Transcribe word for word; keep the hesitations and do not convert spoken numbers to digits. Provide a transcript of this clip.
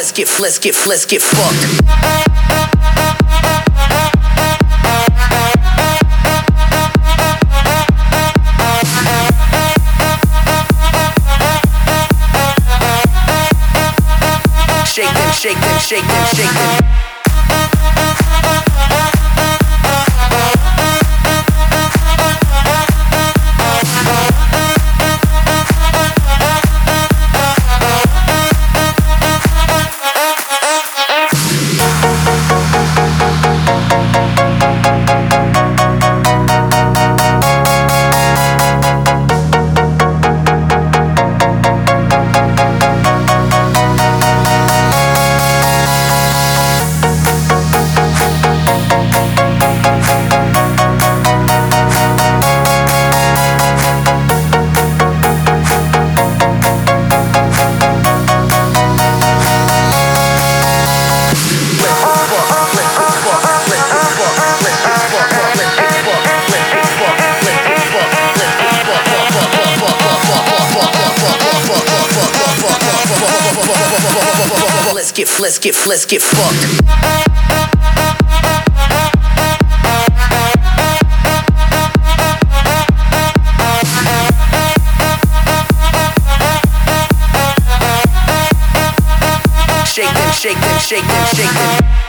let's get, let's get, let's get fucked. Shake them, shake them, shake them, shake them. Let's get, let's get, let's get fucked. Shake them, shake them, shake them, shake them.